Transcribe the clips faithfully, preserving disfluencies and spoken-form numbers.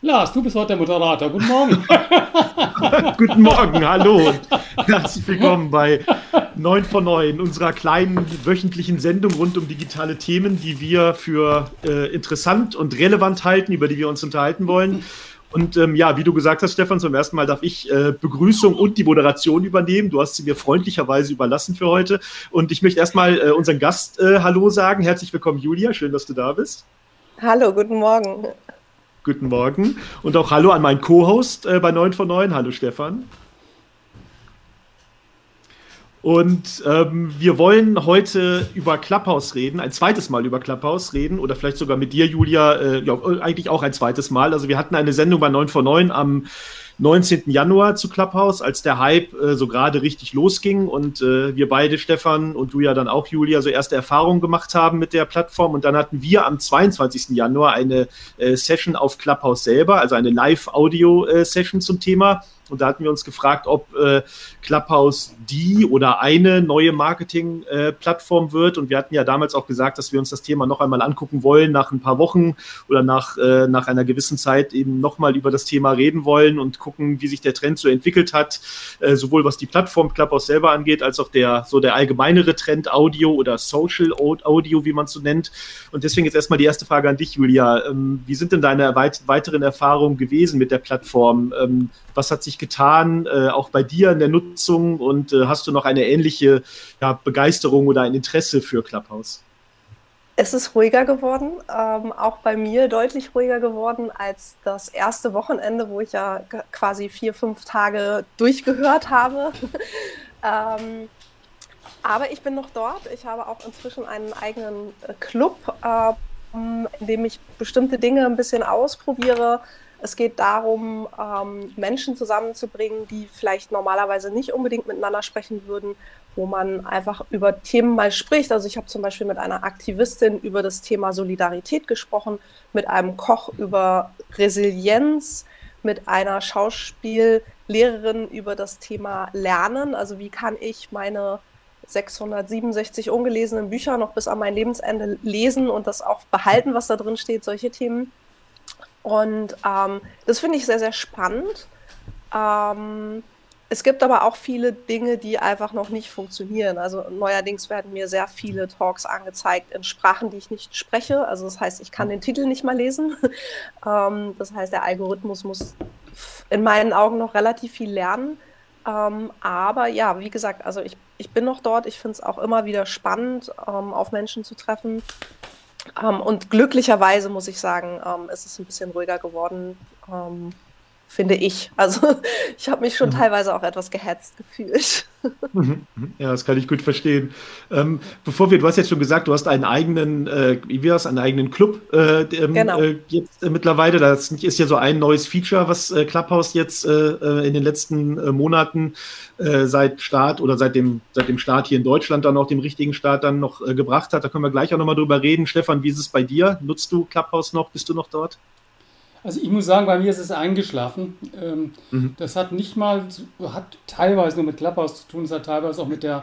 Lars, du bist heute der Moderator. Guten Morgen. Guten Morgen, hallo. Herzlich willkommen bei neun von neun, unserer kleinen wöchentlichen Sendung rund um digitale Themen, die wir für äh, interessant und relevant halten, über die wir uns unterhalten wollen. Und ähm, ja, wie du gesagt hast, Stefan, zum ersten Mal darf ich äh, Begrüßung und die Moderation übernehmen. Du hast sie mir freundlicherweise überlassen für heute. Und ich möchte erstmal äh, unseren Gast äh, Hallo sagen. Herzlich willkommen, Julia. Schön, dass du da bist. Hallo, guten Morgen. Guten Morgen. Und auch Hallo an meinen Co-Host äh, bei neun von neun. Hallo, Stefan. Und ähm, wir wollen heute über Clubhouse reden, ein zweites Mal über Clubhouse reden oder vielleicht sogar mit dir, Julia, äh, ja, eigentlich auch ein zweites Mal. Also wir hatten eine Sendung bei neun von neun am neunzehnten Januar zu Clubhouse, als der Hype äh, so gerade richtig losging und äh, wir beide, Stefan und du ja dann auch, Julia, so erste Erfahrungen gemacht haben mit der Plattform. Und dann hatten wir am zweiundzwanzigsten Januar eine äh, Session auf Clubhouse selber, also eine Live-Audio-Session zum Thema. Und da hatten wir uns gefragt, ob äh, Clubhouse die oder eine neue Marketing-Plattform äh, wird. Und wir hatten ja damals auch gesagt, dass wir uns das Thema noch einmal angucken wollen, nach ein paar Wochen oder nach, äh, nach einer gewissen Zeit eben nochmal über das Thema reden wollen und gucken, wie sich der Trend so entwickelt hat, äh, sowohl was die Plattform Clubhouse selber angeht, als auch der so der allgemeinere Trend Audio oder Social Audio, wie man es so nennt. Und deswegen jetzt erstmal die erste Frage an dich, Julia. Ähm, wie sind denn deine weit- weiteren Erfahrungen gewesen mit der Plattform? Ähm, was hat sich getan, äh, auch bei dir in der Nutzung, und äh, hast du noch eine ähnliche ja, Begeisterung oder ein Interesse für Clubhouse? Es ist ruhiger geworden, ähm, auch bei mir deutlich ruhiger geworden als das erste Wochenende, wo ich ja g- quasi vier, fünf Tage durchgehört habe. ähm, aber ich bin noch dort. Ich habe auch inzwischen einen eigenen äh, Club, ähm, in dem ich bestimmte Dinge ein bisschen ausprobiere. Es geht darum, ähm, Menschen zusammenzubringen, die vielleicht normalerweise nicht unbedingt miteinander sprechen würden, wo man einfach über Themen mal spricht. Also ich habe zum Beispiel mit einer Aktivistin über das Thema Solidarität gesprochen, mit einem Koch über Resilienz, mit einer Schauspiellehrerin über das Thema Lernen. Also wie kann ich meine sechshundertsiebenundsechzig ungelesenen Bücher noch bis an mein Lebensende lesen und das auch behalten, was da drin steht, solche Themen. Und ähm, das finde ich sehr, sehr spannend. Ähm, es gibt aber auch viele Dinge, die einfach noch nicht funktionieren. Also neuerdings werden mir sehr viele Talks angezeigt in Sprachen, die ich nicht spreche. Also das heißt, ich kann den Titel nicht mal lesen. ähm, das heißt, der Algorithmus muss in meinen Augen noch relativ viel lernen. Ähm, aber ja, wie gesagt, also ich, ich bin noch dort. Ich finde es auch immer wieder spannend, ähm, auf Menschen zu treffen. Um, und glücklicherweise muss ich sagen, um, ist es ein bisschen ruhiger geworden, um, finde ich. Also ich habe mich schon mhm. teilweise auch etwas gehetzt gefühlt. Ja, das kann ich gut verstehen. Ähm, bevor wir, du hast jetzt schon gesagt, du hast einen eigenen, äh, wie wir das, einen eigenen Club äh, ähm, genau. äh, jetzt äh, mittlerweile. Das ist ja so ein neues Feature, was äh, Clubhouse jetzt äh, in den letzten äh, Monaten äh, seit Start oder seit dem, seit dem Start hier in Deutschland dann auch dem richtigen Start dann noch äh, gebracht hat. Da können wir gleich auch nochmal drüber reden. Stefan, wie ist es bei dir? Nutzt du Clubhouse noch? Bist du noch dort? Also ich muss sagen, bei mir ist es eingeschlafen. Ähm, mhm. Das hat nicht mal, hat teilweise nur mit Clubhouse zu tun, es hat teilweise auch mit der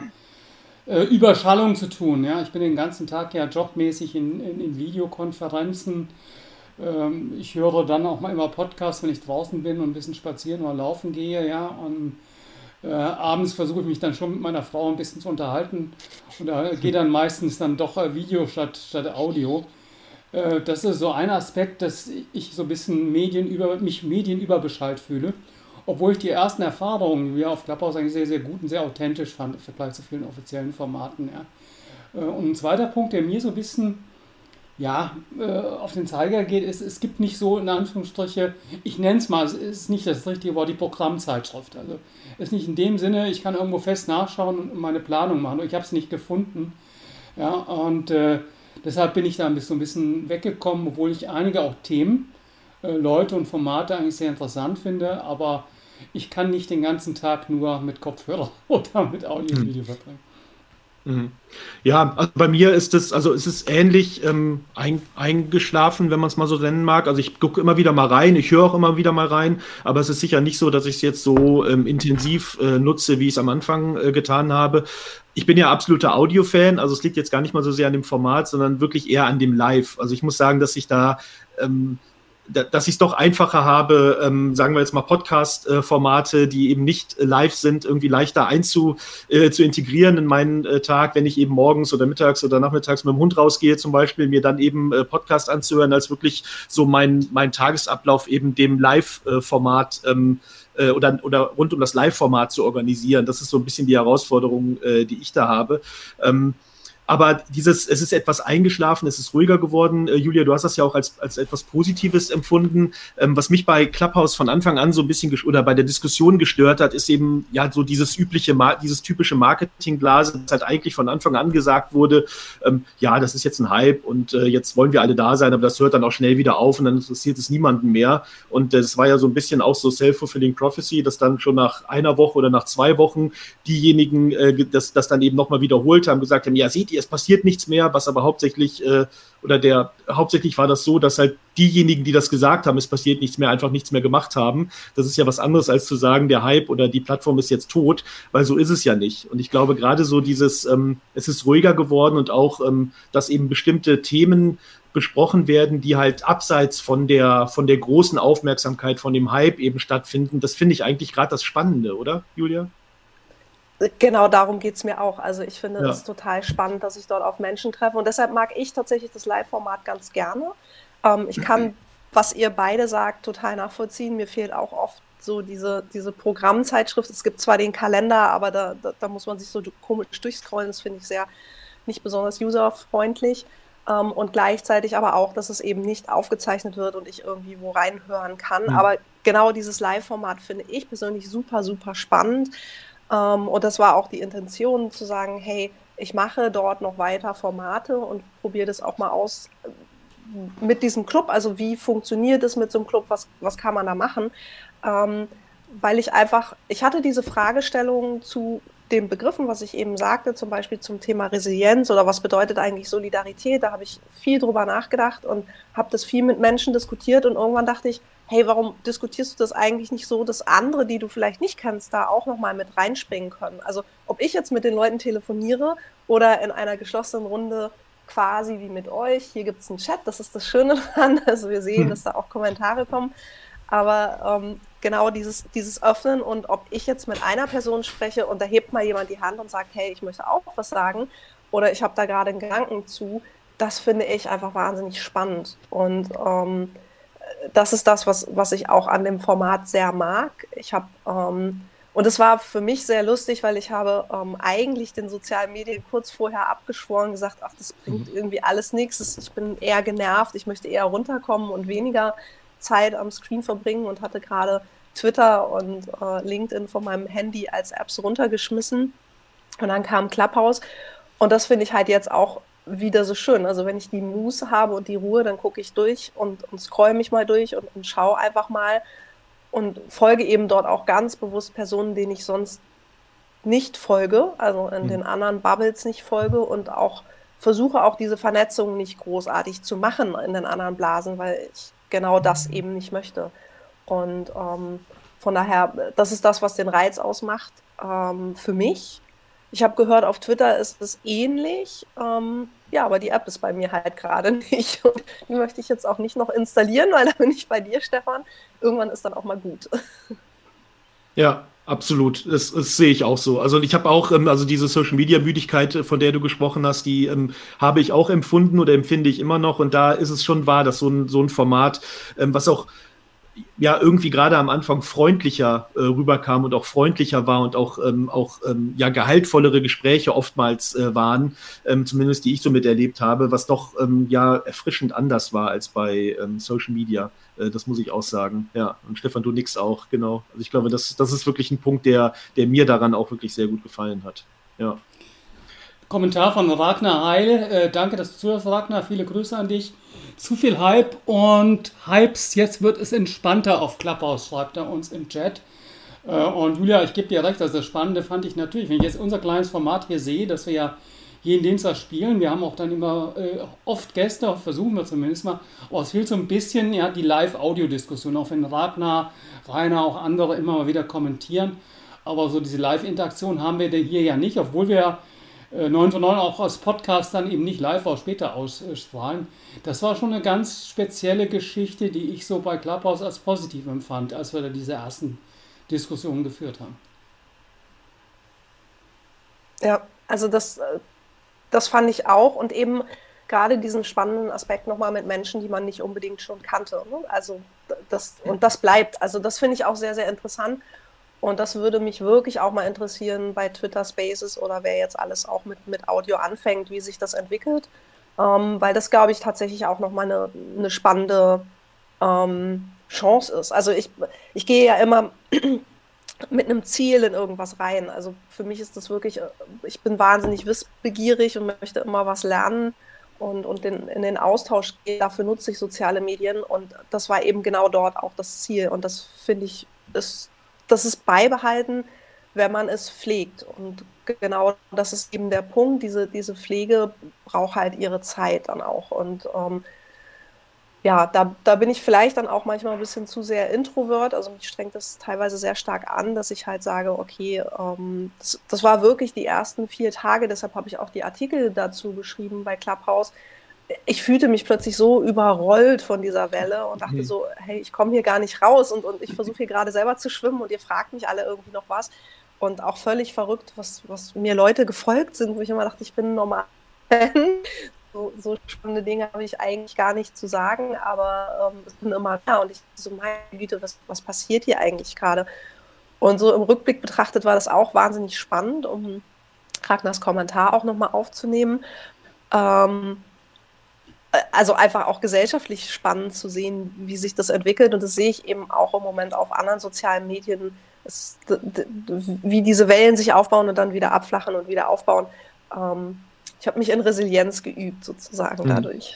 äh, Überschallung zu tun. Ja? Ich bin den ganzen Tag ja jobmäßig in, in, in Videokonferenzen. Ähm, ich höre dann auch mal immer Podcasts, wenn ich draußen bin und ein bisschen spazieren oder laufen gehe. Ja? Und äh, abends versuche ich mich dann schon mit meiner Frau ein bisschen zu unterhalten. Und da geht dann meistens dann doch äh, Video statt, statt Audio. Das ist so ein Aspekt, dass ich so ein bisschen medienüber, mich medienüberbeschallt fühle. Obwohl ich die ersten Erfahrungen wie auf Clubhouse eigentlich sehr, sehr gut und sehr authentisch fand im Vergleich zu vielen offiziellen Formaten. Ja. Und ein zweiter Punkt, der mir so ein bisschen ja, auf den Zeiger geht, ist, es gibt nicht so in Anführungsstriche, ich nenne es mal, es ist nicht das richtige Wort, die Programmzeitschrift. Also es ist nicht in dem Sinne, ich kann irgendwo fest nachschauen und meine Planung machen. Ich habe es nicht gefunden. Ja, und äh, deshalb bin ich da ein bisschen, ein bisschen weggekommen, obwohl ich einige auch Themen, äh, Leute und Formate eigentlich sehr interessant finde, aber ich kann nicht den ganzen Tag nur mit Kopfhörer oder mit Audio und Video verbringen. Ja, also bei mir ist es, also es ist ähnlich ähm, ein, eingeschlafen, wenn man es mal so nennen mag. Also ich gucke immer wieder mal rein, ich höre auch immer wieder mal rein, aber es ist sicher nicht so, dass ich es jetzt so ähm, intensiv äh, nutze, wie ich es am Anfang äh, getan habe. Ich bin ja absoluter Audio-Fan, also es liegt jetzt gar nicht mal so sehr an dem Format, sondern wirklich eher an dem Live. Also ich muss sagen, dass ich da ähm, dass ich es doch einfacher habe, ähm, sagen wir jetzt mal Podcast-Formate, die eben nicht äh, live sind, irgendwie leichter einzu, äh, zu integrieren in meinen äh, Tag, wenn ich eben morgens oder mittags oder nachmittags mit dem Hund rausgehe zum Beispiel, mir dann eben äh, Podcast anzuhören, als wirklich so mein, mein Tagesablauf eben dem Live-Format ähm, äh, oder, oder rund um das Live-Format zu organisieren. Das ist so ein bisschen die Herausforderung, äh, die ich da habe. Ähm, Aber dieses, es ist etwas eingeschlafen, es ist ruhiger geworden. Äh, Julia, du hast das ja auch als, als etwas Positives empfunden. Ähm, was mich bei Clubhouse von Anfang an so ein bisschen ges- oder bei der Diskussion gestört hat, ist eben ja so dieses übliche, Mar- dieses typische Marketingblase, das halt eigentlich von Anfang an gesagt wurde, ähm, ja, das ist jetzt ein Hype und äh, jetzt wollen wir alle da sein, aber das hört dann auch schnell wieder auf und dann interessiert es niemanden mehr. Und es äh, war ja so ein bisschen auch so self-fulfilling prophecy, dass dann schon nach einer Woche oder nach zwei Wochen diejenigen äh, das, das dann eben nochmal wiederholt haben, gesagt haben, ja, seht ihr, es passiert nichts mehr, was aber hauptsächlich, äh, oder der, hauptsächlich war das so, dass halt diejenigen, die das gesagt haben, es passiert nichts mehr, einfach nichts mehr gemacht haben. Das ist ja was anderes, als zu sagen, der Hype oder die Plattform ist jetzt tot, weil so ist es ja nicht. Und ich glaube, gerade so dieses, ähm, es ist ruhiger geworden und auch, ähm, dass eben bestimmte Themen besprochen werden, die halt abseits von der, von der großen Aufmerksamkeit, von dem Hype eben stattfinden. Das finde ich eigentlich gerade das Spannende, oder, Julia? Genau darum geht es mir auch. Also ich finde Ja. es total spannend, dass ich dort auf Menschen treffe und deshalb mag ich tatsächlich das Live-Format ganz gerne. Ähm, ich kann, was ihr beide sagt, total nachvollziehen. Mir fehlt auch oft so diese, diese Programmzeitschrift. Es gibt zwar den Kalender, aber da, da, da muss man sich so komisch durchscrollen. Das finde ich sehr nicht besonders userfreundlich. Ähm, und gleichzeitig aber auch, dass es eben nicht aufgezeichnet wird und ich irgendwie wo reinhören kann. Mhm. Aber genau dieses Live-Format finde ich persönlich super, super spannend. Um, und das war auch die Intention, zu sagen, hey, ich mache dort noch weiter Formate und probiere das auch mal aus mit diesem Club. Also wie funktioniert es mit so einem Club, was, was kann man da machen? Um, weil ich einfach, ich hatte diese Fragestellung zu den Begriffen, was ich eben sagte, zum Beispiel zum Thema Resilienz oder was bedeutet eigentlich Solidarität. Da habe ich viel drüber nachgedacht und habe das viel mit Menschen diskutiert und irgendwann dachte ich, hey, warum diskutierst du das eigentlich nicht so, dass andere, die du vielleicht nicht kennst, da auch nochmal mit reinspringen können? Also ob ich jetzt mit den Leuten telefoniere oder in einer geschlossenen Runde quasi wie mit euch, hier gibt es einen Chat, das ist das Schöne daran, also wir sehen, dass da auch Kommentare kommen, aber ähm, genau dieses, dieses Öffnen und ob ich jetzt mit einer Person spreche und da hebt mal jemand die Hand und sagt, hey, ich möchte auch was sagen oder ich habe da gerade einen Gedanken zu, das finde ich einfach wahnsinnig spannend und ähm, das ist das, was, was ich auch an dem Format sehr mag. Ich habe, ähm, und es war für mich sehr lustig, weil ich habe ähm, eigentlich den sozialen Medien kurz vorher abgeschworen, gesagt, ach, das bringt irgendwie alles nichts. Ich bin eher genervt, ich möchte eher runterkommen und weniger Zeit am Screen verbringen und hatte gerade Twitter und äh, LinkedIn von meinem Handy als Apps runtergeschmissen. Und dann kam Clubhouse und das finde ich halt jetzt auch wieder so schön. Also wenn ich die Muße habe und die Ruhe, dann gucke ich durch und, und scroll mich mal durch und, und schaue einfach mal und folge eben dort auch ganz bewusst Personen, denen ich sonst nicht folge, also in mhm. den anderen Bubbles nicht folge und auch versuche auch diese Vernetzung nicht großartig zu machen in den anderen Blasen, weil ich genau das eben nicht möchte. Und ähm, von daher, das ist das, was den Reiz ausmacht ähm, für mich. Ich habe gehört, auf Twitter ist es ähnlich, ähm, ja, aber die App ist bei mir halt gerade nicht. Und die möchte ich jetzt auch nicht noch installieren, weil da bin ich bei dir, Stefan. Irgendwann ist dann auch mal gut. Ja, absolut. Das, das sehe ich auch so. Also ich habe auch, ähm, also diese Social-Media-Müdigkeit, von der du gesprochen hast, die ähm, habe ich auch empfunden oder empfinde ich immer noch. Und da ist es schon wahr, dass so ein, so ein Format, ähm, was auch ja irgendwie gerade am Anfang freundlicher äh, rüberkam und auch freundlicher war und auch, ähm, auch ähm, ja gehaltvollere Gespräche oftmals äh, waren, ähm, zumindest die ich so miterlebt habe, was doch ähm, ja erfrischend anders war als bei ähm, Social Media. Äh, das muss ich auch sagen. Ja, und Stefan, du nix auch, genau. Also ich glaube, das, das ist wirklich ein Punkt, der, der mir daran auch wirklich sehr gut gefallen hat. Ja. Kommentar von Ragnar Heil. Äh, danke, dass du zuhörst, Ragnar. Viele Grüße an dich. Zu viel Hype und Hypes, jetzt wird es entspannter auf Clubhouse, schreibt er uns im Chat. Äh, und Julia, ich gebe dir recht, also das Spannende fand ich natürlich, wenn ich jetzt unser kleines Format hier sehe, dass wir ja jeden Dienstag spielen, wir haben auch dann immer äh, oft Gäste, versuchen wir zumindest mal, aber es fehlt so ein bisschen ja, die Live-Audio-Diskussion, auch wenn Ragnar, Rainer, auch andere immer mal wieder kommentieren, aber so diese Live-Interaktion haben wir hier ja nicht, obwohl wir äh, neun von neun auch als Podcast dann eben nicht live auch später ausstrahlen. Das war schon eine ganz spezielle Geschichte, die ich so bei Clubhouse als positiv empfand, als wir da diese ersten Diskussionen geführt haben. Ja, also das, das fand ich auch und eben gerade diesen spannenden Aspekt nochmal mit Menschen, die man nicht unbedingt schon kannte. Ne? Also das, und das bleibt. Also das finde ich auch sehr, sehr interessant. Und das würde mich wirklich auch mal interessieren bei Twitter Spaces oder wer jetzt alles auch mit, mit Audio anfängt, wie sich das entwickelt. Ähm, weil das, glaube ich, tatsächlich auch nochmal eine, eine spannende ähm, Chance ist. Also ich, ich gehe ja immer mit einem Ziel in irgendwas rein. Also für mich ist das wirklich, ich bin wahnsinnig wissbegierig und möchte immer was lernen und, und in, in den Austausch gehen. Dafür nutze ich soziale Medien und das war eben genau dort auch das Ziel. Und das finde ich, ist, das ist beibehalten, wenn man es pflegt. Und genau das ist eben der Punkt. Diese, diese Pflege braucht halt ihre Zeit dann auch. Und ähm, ja, da, da bin ich vielleicht dann auch manchmal ein bisschen zu sehr introvert. Also mich strengt das teilweise sehr stark an, dass ich halt sage, okay, ähm, das, das war wirklich die ersten vier Tage, deshalb habe ich auch die Artikel dazu geschrieben bei Clubhouse. Ich fühlte mich plötzlich so überrollt von dieser Welle und dachte so, hey, ich komme hier gar nicht raus und, und ich versuche hier gerade selber zu schwimmen und ihr fragt mich alle irgendwie noch was. Und auch völlig verrückt, was, was mir Leute gefolgt sind, wo ich immer dachte, ich bin ein normaler Fan. So, so spannende Dinge habe ich eigentlich gar nicht zu sagen, aber ähm, es sind immer da und ich so, meine Güte, was, was passiert hier eigentlich gerade? Und so im Rückblick betrachtet war das auch wahnsinnig spannend, um Ragnars Kommentar auch nochmal aufzunehmen. Ähm, also einfach auch gesellschaftlich spannend zu sehen, wie sich das entwickelt und das sehe ich eben auch im Moment auf anderen sozialen Medien, es, d- d- wie diese Wellen sich aufbauen und dann wieder abflachen und wieder aufbauen. Ähm, Ich habe mich in Resilienz geübt, sozusagen, dadurch.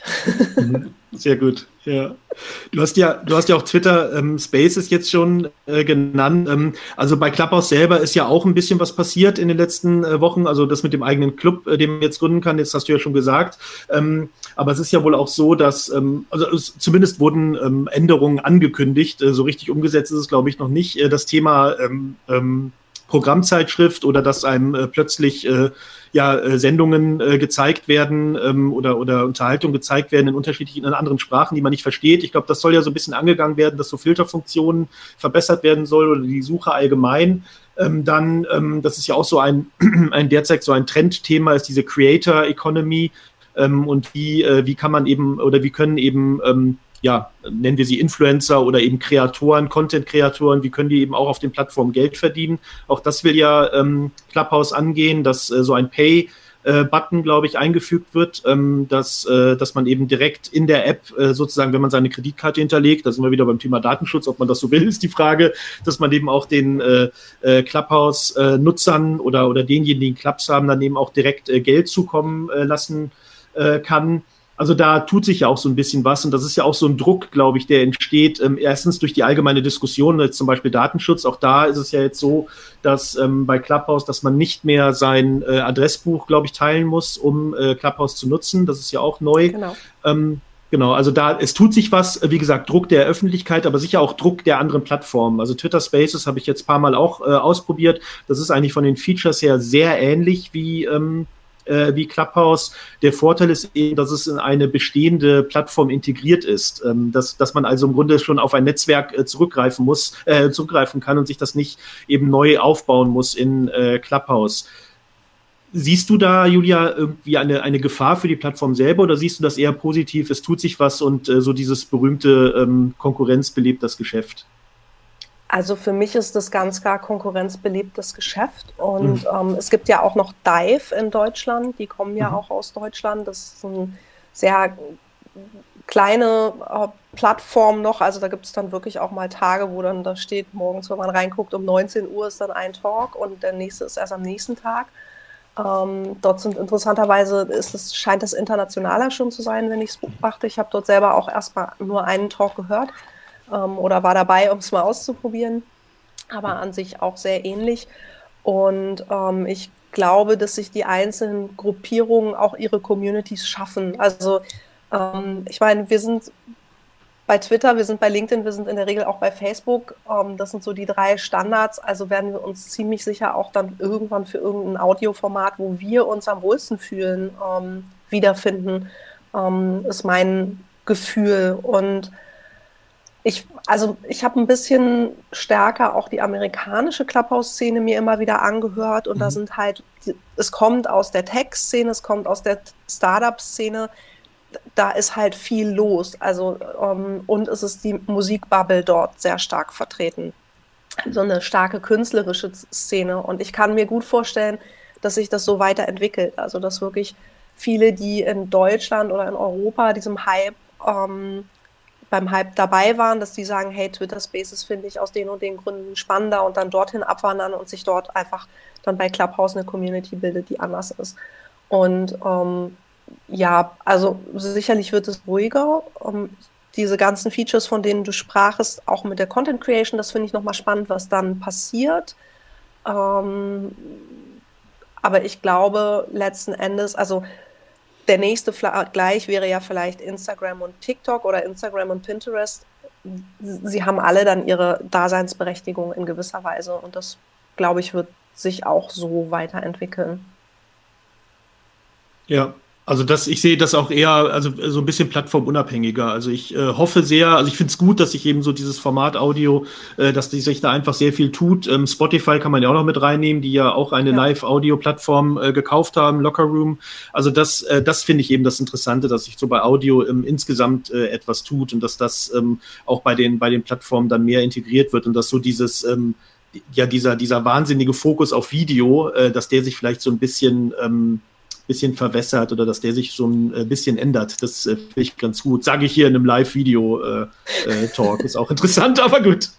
Sehr gut, ja. Du hast ja, du hast ja auch Twitter ähm, Spaces jetzt schon äh, genannt. Ähm, also bei Clubhouse selber ist ja auch ein bisschen was passiert in den letzten äh, Wochen. Also das mit dem eigenen Club, äh, den man jetzt gründen kann, jetzt hast du ja schon gesagt. Ähm, aber es ist ja wohl auch so, dass, ähm, also es, zumindest wurden ähm, Änderungen angekündigt. Äh, so richtig umgesetzt ist es, glaube ich, noch nicht. Äh, das Thema ähm, ähm, Programmzeitschrift oder dass einem äh, plötzlich äh, ja, äh, Sendungen äh, gezeigt werden ähm, oder, oder Unterhaltung gezeigt werden in unterschiedlichen, in anderen Sprachen, die man nicht versteht. Ich glaube, das soll ja so ein bisschen angegangen werden, dass so Filterfunktionen verbessert werden soll oder die Suche allgemein. Ähm, dann, ähm, das ist ja auch so ein, ein derzeit so ein Trendthema, ist diese Creator Economy ähm, und wie, äh, wie kann man eben oder wie können eben ähm, ja, nennen wir sie Influencer oder eben Kreatoren, Content-Kreatoren, wie können die eben auch auf den Plattformen Geld verdienen. Auch das will ja ähm, Clubhouse angehen, dass äh, so ein Pay-Button, äh, glaube ich, eingefügt wird, ähm, dass, äh, dass man eben direkt in der App äh, sozusagen, wenn man seine Kreditkarte hinterlegt, da sind wir wieder beim Thema Datenschutz, ob man das so will, ist die Frage, dass man eben auch den äh, äh, Clubhouse-Nutzern oder, oder denjenigen, die Clubs haben, dann eben auch direkt äh, Geld zukommen äh, lassen äh, kann. Also da tut sich ja auch so ein bisschen was und das ist ja auch so ein Druck, glaube ich, der entsteht. Ähm, erstens durch die allgemeine Diskussion, jetzt zum Beispiel Datenschutz. Auch da ist es ja jetzt so, dass ähm, bei Clubhouse, dass man nicht mehr sein äh, Adressbuch, glaube ich, teilen muss, um äh, Clubhouse zu nutzen. Das ist ja auch neu. Genau. Ähm, Genau, also da, es tut sich was, wie gesagt, Druck der Öffentlichkeit, aber sicher auch Druck der anderen Plattformen. Also Twitter Spaces habe ich jetzt ein paar Mal auch äh, ausprobiert. Das ist eigentlich von den Features her sehr ähnlich wie ähm, wie Clubhouse. Der Vorteil ist eben, dass es in eine bestehende Plattform integriert ist, ähm, dass, dass man also im Grunde schon auf ein Netzwerk äh, zurückgreifen muss, äh, zurückgreifen kann und sich das nicht eben neu aufbauen muss in äh, Clubhouse. Siehst du da, Julia, irgendwie eine, eine Gefahr für die Plattform selber oder siehst du das eher positiv, es tut sich was und äh, so dieses berühmte ähm, Konkurrenz belebt das Geschäft? Also für mich ist das ganz klar konkurrenzbelebtes Geschäft und mhm. ähm, es gibt ja auch noch Dive in Deutschland, die kommen ja mhm. auch aus Deutschland, das ist eine sehr kleine äh, Plattform noch, also da gibt es dann wirklich auch mal Tage, wo dann da steht, morgens, wenn man reinguckt, um neunzehn Uhr ist dann ein Talk und der nächste ist erst am nächsten Tag. Ähm, dort sind interessanterweise, ist es, scheint es internationaler schon zu sein, wenn ich es beobachte. Ich habe dort selber auch erstmal nur einen Talk gehört. Oder war dabei, um es mal auszuprobieren, aber an sich auch sehr ähnlich. Und ähm, ich glaube, dass sich die einzelnen Gruppierungen auch ihre Communities schaffen. Also ähm, ich meine, wir sind bei Twitter, wir sind bei LinkedIn, wir sind in der Regel auch bei Facebook. Ähm, das sind so die drei Standards. Also werden wir uns ziemlich sicher auch dann irgendwann für irgendein Audioformat, wo wir uns am wohlsten fühlen, ähm, wiederfinden, ähm, ist mein Gefühl. Und ich, also ich habe ein bisschen stärker auch die amerikanische Clubhouse-Szene mir immer wieder angehört. Und mhm. da sind halt, es kommt aus der Tech-Szene, es kommt aus der Startup-Szene. Da ist halt viel los, also um, und es ist die Musikbubble dort sehr stark vertreten, so eine starke künstlerische Szene, und ich kann mir gut vorstellen, dass sich das so weiterentwickelt, also dass wirklich viele, die in Deutschland oder in Europa diesem Hype, ähm, beim Hype dabei waren, dass die sagen, hey, Twitter Spaces finde ich aus den und den Gründen spannender, und dann dorthin abwandern und sich dort einfach dann bei Clubhouse eine Community bildet, die anders ist. Und ähm, ja, also sicherlich wird es ruhiger. Um, diese ganzen Features, von denen du sprachst, auch mit der Content Creation, das finde ich nochmal spannend, was dann passiert. Ähm, aber ich glaube, letzten Endes, also der nächste Vergleich wäre ja vielleicht Instagram und TikTok oder Instagram und Pinterest. Sie haben alle dann ihre Daseinsberechtigung in gewisser Weise, und das, glaube ich, wird sich auch so weiterentwickeln. Ja. Also das, ich sehe das auch eher, also so ein bisschen plattformunabhängiger. Also ich äh, hoffe sehr, also ich finde es gut, dass sich eben so dieses Format Audio, äh, dass die sich da einfach sehr viel tut. Ähm, Spotify kann man ja auch noch mit reinnehmen, die ja auch eine ja. Live-Audio-Plattform äh, gekauft haben, Locker Room. Also das, äh, das finde ich eben das Interessante, dass sich so bei Audio ähm, insgesamt äh, etwas tut, und dass das ähm, auch bei den, bei den Plattformen dann mehr integriert wird, und dass so dieses, ähm, ja, dieser, dieser wahnsinnige Fokus auf Video, äh, dass der sich vielleicht so ein bisschen ähm, bisschen verwässert, oder dass der sich so ein bisschen ändert. Das äh, finde ich ganz gut. Sage ich hier in einem Live-Video-Talk. Äh, äh, ist auch interessant, aber gut.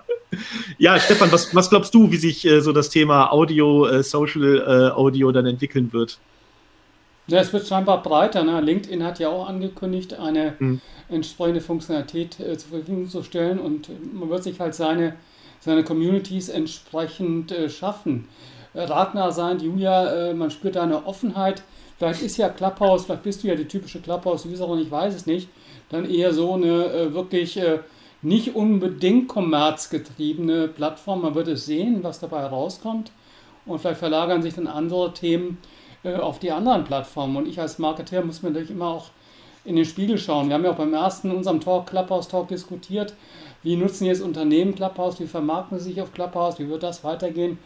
Ja, Stefan, was, was glaubst du, wie sich äh, so das Thema Audio, äh, Social äh, Audio dann entwickeln wird? Ja, es wird scheinbar breiter. Ne? LinkedIn hat ja auch angekündigt, eine hm. entsprechende Funktionalität äh, zur Verfügung zu stellen, und man wird sich halt seine, seine Communities entsprechend äh, schaffen. Ratnah sein, Julia, äh, man spürt da eine Offenheit. Vielleicht ist ja Clubhouse, vielleicht bist du ja die typische Clubhouse-Userin, ich weiß es nicht. Dann eher so eine äh, wirklich äh, nicht unbedingt kommerzgetriebene Plattform. Man wird es sehen, was dabei rauskommt. Und vielleicht verlagern sich dann andere Themen äh, auf die anderen Plattformen. Und ich als Marketer muss mir natürlich immer auch in den Spiegel schauen. Wir haben ja auch beim ersten, unserem Talk, Clubhouse-Talk, diskutiert, wie nutzen jetzt Unternehmen Clubhouse, wie vermarkten sie sich auf Clubhouse, wie wird das weitergehen.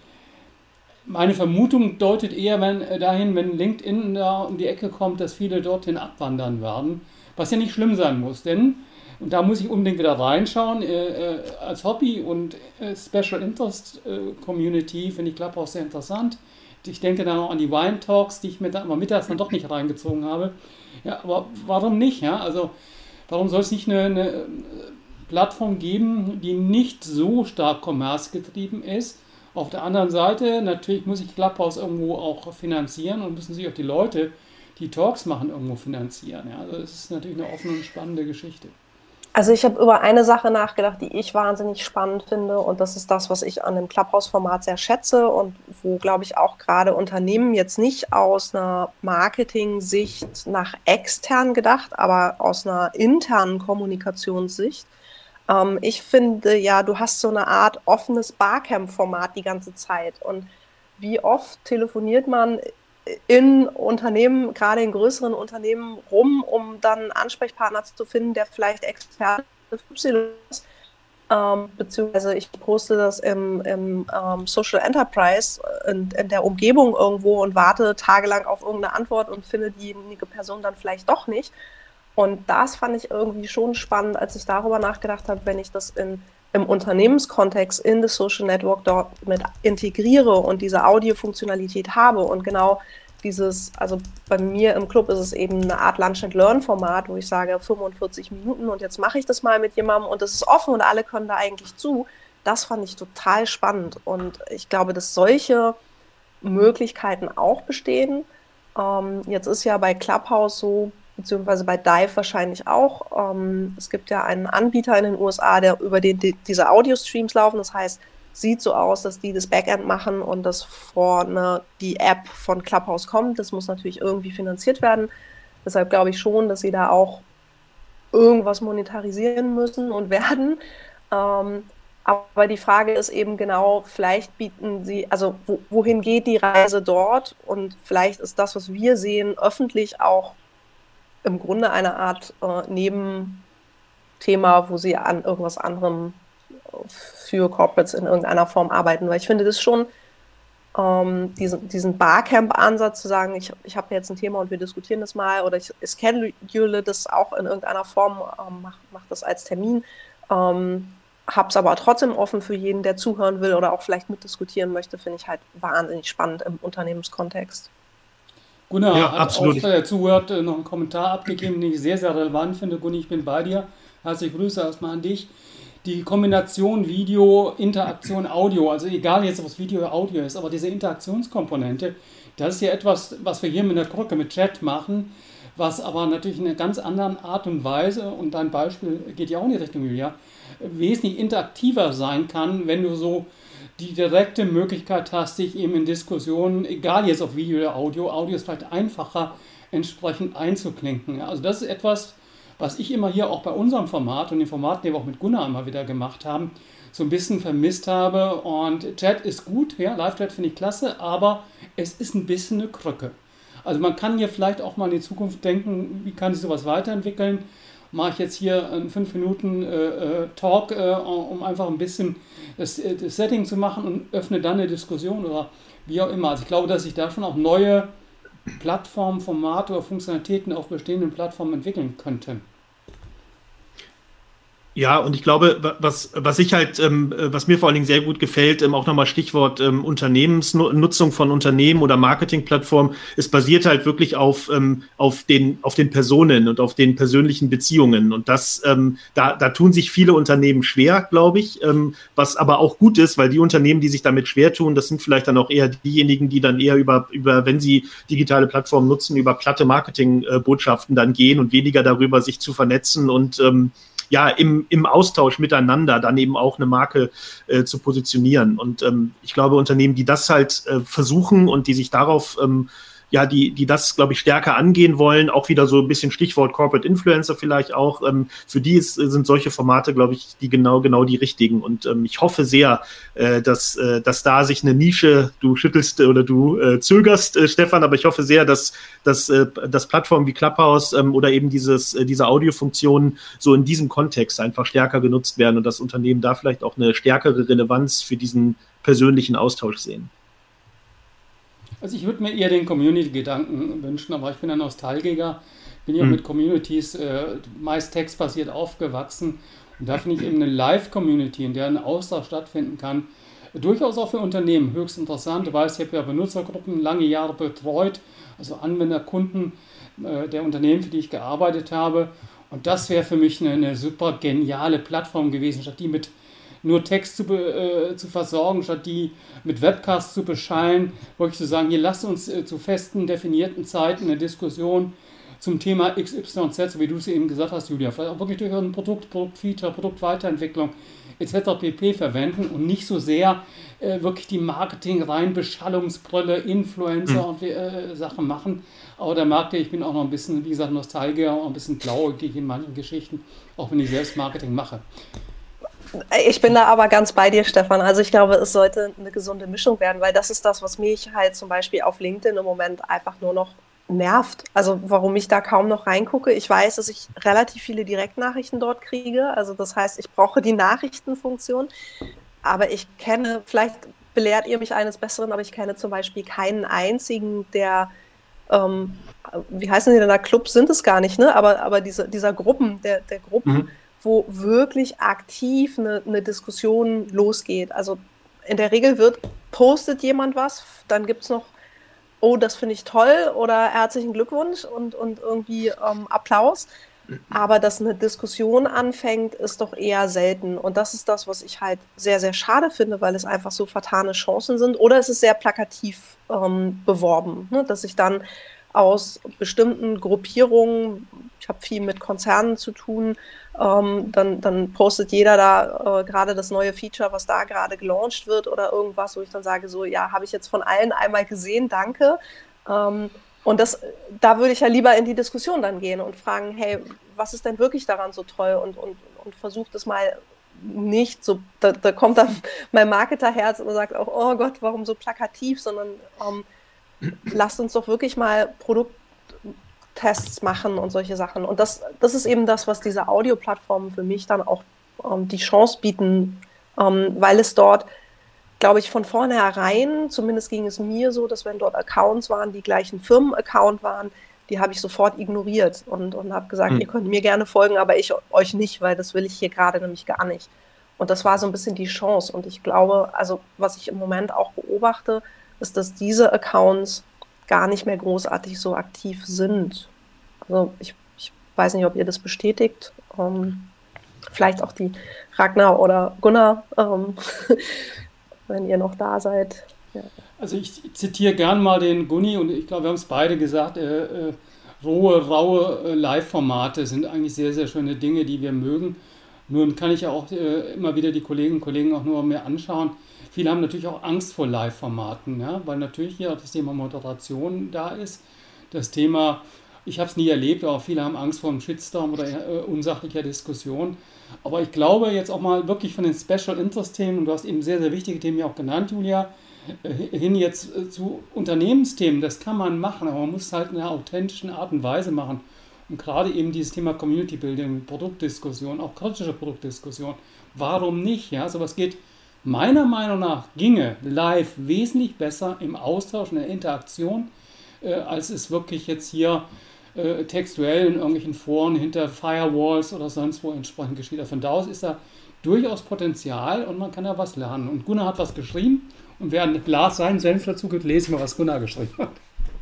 Meine Vermutung deutet eher wenn, äh, dahin, wenn LinkedIn da um die Ecke kommt, dass viele dorthin abwandern werden, was ja nicht schlimm sein muss, denn, und da muss ich unbedingt wieder reinschauen, äh, äh, als Hobby und äh, Special Interest äh, Community finde ich Clubhouse sehr interessant. Ich denke dann auch an die Wine Talks, die ich mir dann aber mittags dann doch nicht reingezogen habe. Ja, aber warum nicht? Ja? Also warum soll es nicht eine, eine Plattform geben, die nicht so stark kommerzgetrieben ist? Auf der anderen Seite, natürlich muss ich Clubhouse irgendwo auch finanzieren, und müssen sich auch die Leute, die Talks machen, irgendwo finanzieren. Ja, also es ist natürlich eine offene und spannende Geschichte. Also ich habe über eine Sache nachgedacht, die ich wahnsinnig spannend finde, und das ist das, was ich an dem Clubhouse-Format sehr schätze und wo, glaube ich, auch gerade Unternehmen jetzt nicht aus einer Marketing-Sicht nach extern gedacht, aber aus einer internen Kommunikationssicht. Ich finde ja, du hast so eine Art offenes Barcamp-Format die ganze Zeit, und wie oft telefoniert man in Unternehmen, gerade in größeren Unternehmen, rum, um dann einen Ansprechpartner zu finden, der vielleicht Experte ist, ähm, beziehungsweise ich poste das im, im ähm, Social Enterprise in, in der Umgebung irgendwo und warte tagelang auf irgendeine Antwort und finde diejenige Person dann vielleicht doch nicht. Und das fand ich irgendwie schon spannend, als ich darüber nachgedacht habe, wenn ich das in, im Unternehmenskontext in das Social Network dort mit integriere und diese Audiofunktionalität habe und genau dieses, also bei mir im Club ist es eben eine Art Lunch-and-Learn-Format, wo ich sage fünfundvierzig Minuten und jetzt mache ich das mal mit jemandem und es ist offen und alle können da eigentlich zu. Das fand ich total spannend, und ich glaube, dass solche Möglichkeiten auch bestehen. Ähm, jetzt ist ja bei Clubhouse so, beziehungsweise bei Dive wahrscheinlich auch. Ähm, es gibt ja einen Anbieter in den U S A, der über den die, diese Audio-Streams laufen. Das heißt, sieht so aus, dass die das Backend machen und dass vorne die App von Clubhouse kommt. Das muss natürlich irgendwie finanziert werden. Deshalb glaube ich schon, dass sie da auch irgendwas monetarisieren müssen und werden. Ähm, aber die Frage ist eben genau, vielleicht bieten sie, also wo, wohin geht die Reise dort? Und vielleicht ist das, was wir sehen, öffentlich auch im Grunde eine Art äh, Nebenthema, wo sie an irgendwas anderem für Corporates in irgendeiner Form arbeiten. Weil ich finde das schon, ähm, diesen, diesen Barcamp-Ansatz zu sagen, ich, ich habe jetzt ein Thema und wir diskutieren das mal, oder ich schedule das auch in irgendeiner Form, ähm, mache mach das als Termin, ähm, habe es aber trotzdem offen für jeden, der zuhören will oder auch vielleicht mitdiskutieren möchte, finde ich halt wahnsinnig spannend im Unternehmenskontext. Gunnar Ja, hat absolut. auch, der zuhört, noch einen Kommentar abgegeben, den ich sehr, sehr relevant finde. Gunni, ich bin bei dir. Herzliche Grüße erstmal an dich. Die Kombination Video, Interaktion, Audio, also egal jetzt, ob es Video oder Audio ist, aber diese Interaktionskomponente, das ist ja etwas, was wir hier mit der Krücke, mit Chat machen, was aber natürlich in einer ganz anderen Art und Weise, und dein Beispiel geht ja auch in die Richtung, Julia, wesentlich interaktiver sein kann, wenn du so die direkte Möglichkeit hast, sich eben in Diskussionen, egal jetzt auf Video oder Audio, Audio ist vielleicht einfacher, entsprechend einzuklinken. Ja, also das ist etwas, was ich immer hier auch bei unserem Format und den Formaten, die wir auch mit Gunnar immer wieder gemacht haben, so ein bisschen vermisst habe. Und Chat ist gut, ja, Live-Chat finde ich klasse, aber es ist ein bisschen eine Krücke. Also man kann hier vielleicht auch mal in die Zukunft denken, wie kann sich sowas weiterentwickeln? Mache ich jetzt hier einen fünf Minuten äh, Talk, äh, um einfach ein bisschen das, das Setting zu machen und öffne dann eine Diskussion oder wie auch immer. Also ich glaube, dass sich da schon auch neue Plattformen, Formate oder Funktionalitäten auf bestehenden Plattformen entwickeln könnten. Ja, und ich glaube, was, was ich halt, ähm, was mir vor allen Dingen sehr gut gefällt, ähm, auch nochmal Stichwort ähm, Unternehmensnutzung von Unternehmen oder Marketingplattformen, es basiert halt wirklich auf, ähm, auf den, auf den Personen und auf den persönlichen Beziehungen. Und das, ähm, da, da tun sich viele Unternehmen schwer, glaube ich, ähm, was aber auch gut ist, weil die Unternehmen, die sich damit schwer tun, das sind vielleicht dann auch eher diejenigen, die dann eher über, über, wenn sie digitale Plattformen nutzen, über platte Marketingbotschaften dann gehen und weniger darüber, sich zu vernetzen und ähm, ja, im, im Austausch miteinander dann eben auch eine Marke äh, zu positionieren. Und ähm, ich glaube, Unternehmen, die das halt äh, versuchen und die sich darauf, ähm, ja, die, die das, glaube ich, stärker angehen wollen, auch wieder so ein bisschen Stichwort Corporate Influencer vielleicht auch, ähm, für die ist, sind solche Formate, glaube ich, die genau, genau die richtigen. Und ähm, ich hoffe sehr, äh, dass, äh, dass da sich eine Nische, du schüttelst äh, oder du äh, zögerst, äh, Stefan, aber ich hoffe sehr, dass, dass, äh, dass Plattformen wie Clubhouse ähm, oder eben dieses, äh, diese Audiofunktionen so in diesem Kontext einfach stärker genutzt werden und das Unternehmen da vielleicht auch eine stärkere Relevanz für diesen persönlichen Austausch sehen. Also ich würde mir eher den Community-Gedanken wünschen, aber ich bin ein Nostalgiker, bin ja auch Mhm. mit Communities äh, meist textbasiert aufgewachsen und da finde ich eben eine Live-Community, in der ein Austausch stattfinden kann, durchaus auch für Unternehmen höchst interessant. Du weißt, ich habe ja Benutzergruppen lange Jahre betreut, also Anwender, Kunden äh, der Unternehmen, für die ich gearbeitet habe, und das wäre für mich eine, eine super geniale Plattform gewesen, statt die mit nur Text zu, äh, zu versorgen, statt die mit Webcasts zu beschallen, wirklich zu sagen, hier lasst uns äh, zu festen, definierten Zeiten eine Diskussion zum Thema X Y Z, so wie du es eben gesagt hast, Julia, vielleicht auch wirklich durch ein Produkt, Produktfeature, Produktweiterentwicklung et cetera pp. Verwenden und nicht so sehr äh, wirklich die Marketing-rein Beschallungsbrille, Influencer Mhm. und äh, Sachen machen. Aber der Markt, ich bin auch noch ein bisschen, wie gesagt, Nostalgiker und ein bisschen blauäugig in manchen Geschichten, auch wenn ich selbst Marketing mache. Ich bin da aber ganz bei dir, Stefan. Also ich glaube, es sollte eine gesunde Mischung werden, weil das ist das, was mich halt zum Beispiel auf LinkedIn im Moment einfach nur noch nervt. Also warum ich da kaum noch reingucke. Ich weiß, dass ich relativ viele Direktnachrichten dort kriege. Also das heißt, ich brauche die Nachrichtenfunktion. Aber ich kenne, vielleicht belehrt ihr mich eines Besseren, aber ich kenne zum Beispiel keinen einzigen, der, ähm, wie heißen die denn da, Clubs sind es gar nicht, ne? Aber, aber diese, dieser Gruppen, der, der Gruppen, Mhm. wo wirklich aktiv eine, eine Diskussion losgeht. Also in der Regel wird, postet jemand was, dann gibt es noch, oh, das finde ich toll oder herzlichen Glückwunsch und, und irgendwie ähm, Applaus. Aber dass eine Diskussion anfängt, ist doch eher selten. Und das ist das, was ich halt sehr, sehr schade finde, weil es einfach so vertane Chancen sind. Oder es ist sehr plakativ ähm, beworben, ne? Dass ich dann aus bestimmten Gruppierungen, ich habe viel mit Konzernen zu tun, ähm, dann, dann postet jeder da äh, gerade das neue Feature, was da gerade gelauncht wird oder irgendwas, wo ich dann sage, so, ja, habe ich jetzt von allen einmal gesehen, danke. Ähm, und das, da würde ich ja lieber in die Diskussion dann gehen und fragen, hey, was ist denn wirklich daran so toll und, und, und versucht es mal nicht so, da, da kommt dann mein Marketerherz und sagt auch, oh Gott, warum so plakativ, sondern ähm, lasst uns doch wirklich mal Produkttests machen und solche Sachen. Und das, das ist eben das, was diese Audioplattformen für mich dann auch ähm, die Chance bieten, ähm, weil es dort, glaube ich, von vornherein, zumindest ging es mir so, dass wenn dort Accounts waren, die gleich ein Firmenaccount waren, die habe ich sofort ignoriert und, und habe gesagt, mhm. ihr könnt mir gerne folgen, aber ich euch nicht, weil das will ich hier gerade nämlich gar nicht. Und das war so ein bisschen die Chance. Und ich glaube, also was ich im Moment auch beobachte, ist, dass diese Accounts gar nicht mehr großartig so aktiv sind. Also ich, ich weiß nicht, ob ihr das bestätigt. Ähm, vielleicht auch die Ragnar oder Gunnar, ähm, wenn ihr noch da seid. Ja. Also ich zitiere gern mal den Gunni und ich glaube, wir haben es beide gesagt, äh, äh, rohe, raue äh, Live-Formate sind eigentlich sehr, sehr schöne Dinge, die wir mögen. Nun kann ich ja auch äh, immer wieder die Kolleginnen und Kollegen auch nur mehr anschauen. Viele haben natürlich auch Angst vor Live-Formaten, ja, weil natürlich hier auch das Thema Moderation da ist. Das Thema, ich habe es nie erlebt, aber viele haben Angst vor einem Shitstorm oder äh, unsachlicher Diskussion. Aber ich glaube jetzt auch mal wirklich von den Special Interest Themen, und du hast eben sehr, sehr wichtige Themen ja auch genannt, Julia, hin jetzt zu Unternehmensthemen, das kann man machen, aber man muss es halt in einer authentischen Art und Weise machen. Und gerade eben dieses Thema Community Building, Produktdiskussion, auch kritische Produktdiskussion, warum nicht? Ja, sowas geht meiner Meinung nach, ginge live wesentlich besser im Austausch, in der Interaktion, äh, als es wirklich jetzt hier äh, textuell in irgendwelchen Foren hinter Firewalls oder sonst wo entsprechend geschieht. Also von da aus ist da durchaus Potenzial und man kann ja was lernen. Und Gunnar hat was geschrieben. Und während Lars seinen Senf dazu gibt, lesen wir, was Gunnar geschrieben hat.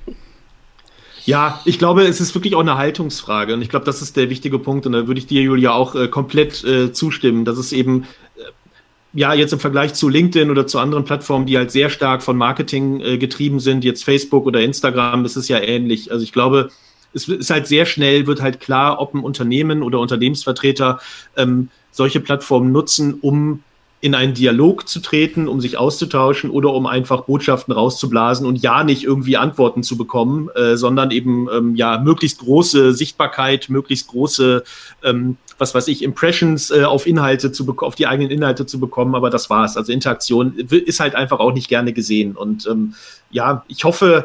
Ja, ich glaube, es ist wirklich auch eine Haltungsfrage. Und ich glaube, das ist der wichtige Punkt. Und da würde ich dir, Julia, auch äh, komplett äh, zustimmen. Dass es eben, äh, ja, jetzt im Vergleich zu LinkedIn oder zu anderen Plattformen, die halt sehr stark von Marketing äh, getrieben sind, jetzt Facebook oder Instagram, das ist ja ähnlich. Also ich glaube, es ist halt sehr schnell, wird halt klar, ob ein Unternehmen oder Unternehmensvertreter ähm, solche Plattformen nutzen, um in einen Dialog zu treten, um sich auszutauschen oder um einfach Botschaften rauszublasen und ja nicht irgendwie Antworten zu bekommen, äh, sondern eben ähm, ja möglichst große Sichtbarkeit, möglichst große, ähm, was weiß ich, Impressions äh, auf Inhalte zu bek- auf die eigenen Inhalte zu bekommen, aber das war's. Also Interaktion ist halt einfach auch nicht gerne gesehen und ähm, ja, ich hoffe,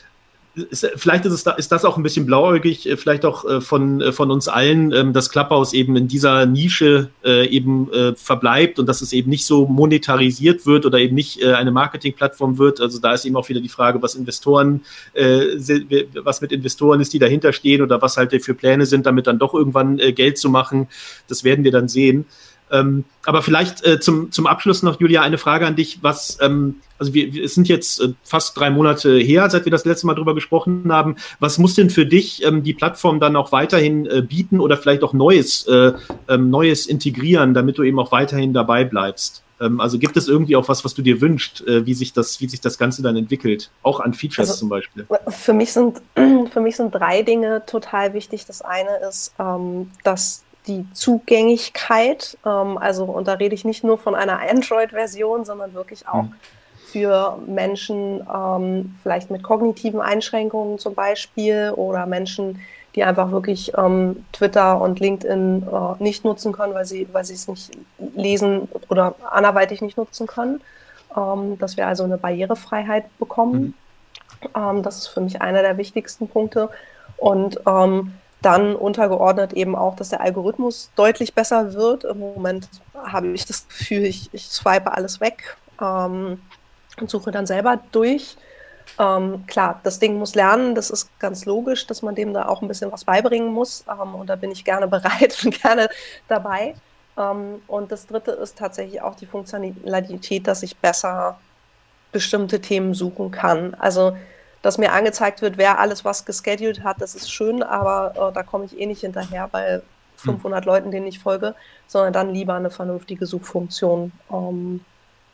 Ist, vielleicht ist, es da, ist das auch ein bisschen blauäugig, vielleicht auch äh, von, äh, von uns allen, ähm, dass Clubhouse eben in dieser Nische äh, eben äh, verbleibt und dass es eben nicht so monetarisiert wird oder eben nicht äh, eine Marketingplattform wird. Also da ist eben auch wieder die Frage, was Investoren, äh, was mit Investoren ist, die dahinter stehen oder was halt für Pläne sind, damit dann doch irgendwann äh, Geld zu machen. Das werden wir dann sehen. Ähm, aber vielleicht äh, zum, zum Abschluss noch, Julia, eine Frage an dich. Was, ähm, also wir, wir es sind jetzt äh, fast drei Monate her, seit wir das letzte Mal drüber gesprochen haben. Was muss denn für dich ähm, die Plattform dann auch weiterhin äh, bieten oder vielleicht auch Neues, äh, ähm, Neues integrieren, damit du eben auch weiterhin dabei bleibst? Ähm, also gibt es irgendwie auch was, was du dir wünschst, äh, wie sich das, wie sich das Ganze dann entwickelt? Auch an Features also, zum Beispiel. Für mich sind, für mich sind drei Dinge total wichtig. Das eine ist, ähm, dass die Zugänglichkeit, ähm, also und da rede ich nicht nur von einer Android-Version, sondern wirklich auch mhm. für Menschen ähm, vielleicht mit kognitiven Einschränkungen zum Beispiel oder Menschen, die einfach wirklich ähm, Twitter und LinkedIn äh, nicht nutzen können, weil sie, weil sie es nicht lesen oder anderweitig nicht nutzen können, ähm, dass wir also eine Barrierefreiheit bekommen. Mhm. Ähm, das ist für mich einer der wichtigsten Punkte. Und ähm, dann untergeordnet eben auch, dass der Algorithmus deutlich besser wird. Im Moment habe ich das Gefühl, ich, ich swipe alles weg ähm, und suche dann selber durch. Ähm, klar, das Ding muss lernen, das ist ganz logisch, dass man dem da auch ein bisschen was beibringen muss. Ähm, und da bin ich gerne bereit und gerne dabei. Ähm, und das Dritte ist tatsächlich auch die Funktionalität, dass ich besser bestimmte Themen suchen kann. Also dass mir angezeigt wird, wer alles was gescheduled hat, das ist schön, aber äh, da komme ich eh nicht hinterher bei fünfhundert hm. Leuten, denen ich folge, sondern dann lieber eine vernünftige Suchfunktion. Ähm,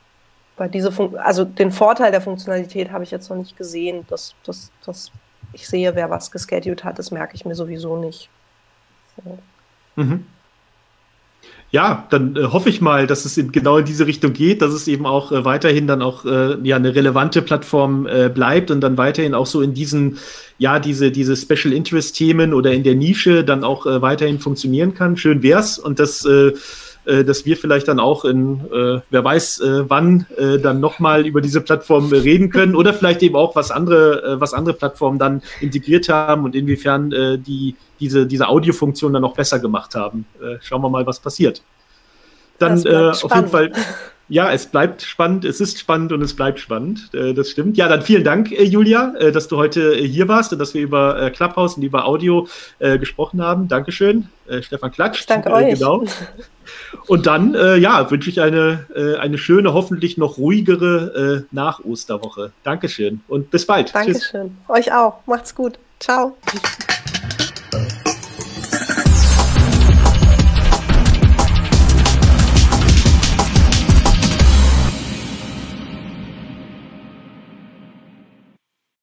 bei diese Fun- also den Vorteil der Funktionalität habe ich jetzt noch nicht gesehen, dass, dass, dass ich sehe, wer was gescheduled hat, das merke ich mir sowieso nicht. So. Mhm. Ja, dann äh, hoffe ich mal, dass es in, genau in diese Richtung geht, dass es eben auch äh, weiterhin dann auch äh, ja, eine relevante Plattform äh, bleibt und dann weiterhin auch so in diesen, ja, diese, diese Special Interest Themen oder in der Nische dann auch äh, weiterhin funktionieren kann. Schön wär's und das äh, dass wir vielleicht dann auch in, äh, wer weiß äh, wann, äh, dann nochmal über diese Plattform äh, reden können oder vielleicht eben auch, was andere, äh, was andere Plattformen dann integriert haben und inwiefern äh, die diese, diese Audiofunktion dann noch besser gemacht haben. Äh, schauen wir mal, was passiert. Dann äh, auf jeden Fall, ja, es bleibt spannend, es ist spannend und es bleibt spannend, äh, das stimmt. Ja, dann vielen Dank, äh, Julia, äh, dass du heute äh, hier warst und dass wir über äh, Clubhouse und über Audio äh, gesprochen haben. Dankeschön, äh, Stefan Klatsch. Danke äh, euch. Genau. Und dann, äh, ja, wünsche ich eine, äh, eine schöne, hoffentlich noch ruhigere äh, Nach-Osterwoche. Dankeschön und bis bald. Dankeschön. Tschüss. Euch auch. Macht's gut. Ciao.